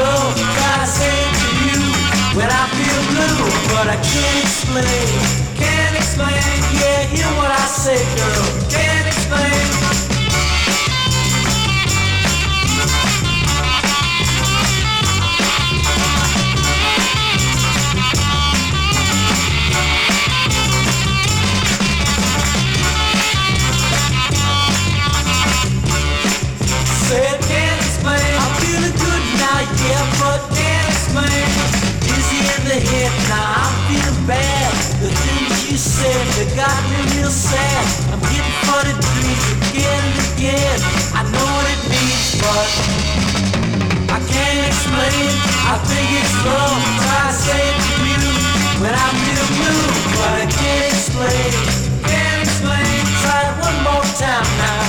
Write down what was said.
slow, try to say it to you when I feel blue, but I can't explain, can't explain. Yeah, hear what I say, girl, can't explain. Said can't explain. I'm feeling good now, yeah, but can't explain. Dizzy in the head now, I'm feeling bad. The things you said, they got me real sad. I'm getting funny dreams again and again. I know what it means, but I can't explain. I think it's wrong. Try to say it to you when I feel blue, but I can't explain. Can't explain. Try it one more time now.